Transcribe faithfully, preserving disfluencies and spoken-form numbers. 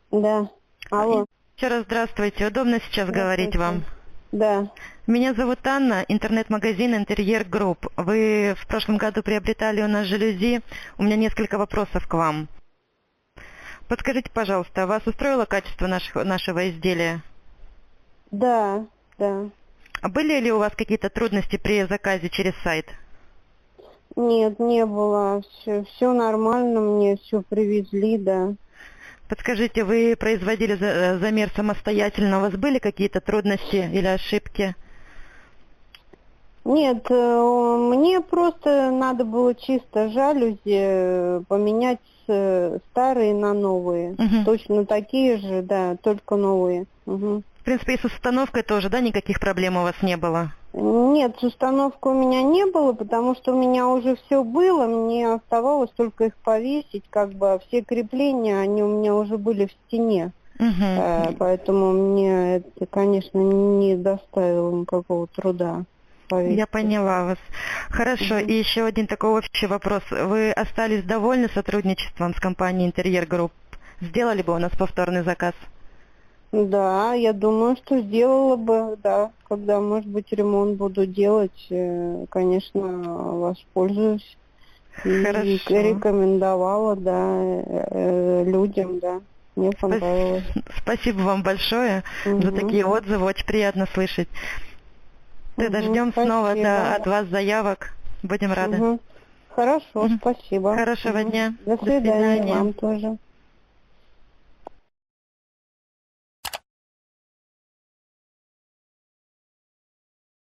Да. Алло. Еще раз здравствуйте. Удобно сейчас говорить вам? Да. Меня зовут Анна, интернет-магазин «Интерьер Групп». Вы в прошлом году приобретали у нас жалюзи. У меня несколько вопросов к вам. Подскажите, пожалуйста, вас устроило качество наших, нашего изделия? Да, да. А были ли у вас какие-то трудности при заказе через сайт? Нет, не было. Все, все нормально, мне все привезли, да. Подскажите, вы производили за- замер самостоятельно? У вас были какие-то трудности или ошибки? Нет, э, мне просто надо было чисто жалюзи э, поменять э, старые на новые. Мгм. Точно такие же, да, только новые. Мгм. В принципе, и с установкой тоже, да, никаких проблем у вас не было? Нет, с установкой у меня не было, потому что у меня уже все было, мне оставалось только их повесить, как бы а все крепления, они у меня уже были в стене. Мгм. Э, Поэтому мне это, конечно, не доставило никакого труда повесить. Я поняла вас. Хорошо. Мгм. И еще один такой общий вопрос. Вы остались довольны сотрудничеством с компанией «Интерьер Групп»? Сделали бы у нас повторный заказ? Да, я думаю, что сделала бы, да. Когда, может быть, ремонт буду делать, э, конечно, воспользуюсь. И Хорошо. рекомендовала, да, э, людям, да. Мне Спас- понравилось. Спасибо вам большое за Мгм. такие отзывы. Очень приятно слышать. Тогда Мгм, ждем снова спасибо. да, от вас заявок. Будем рады. Мгм. Хорошо, Мгм. спасибо. Хорошего Мгм. дня. До До свидания, свидания. вам тоже.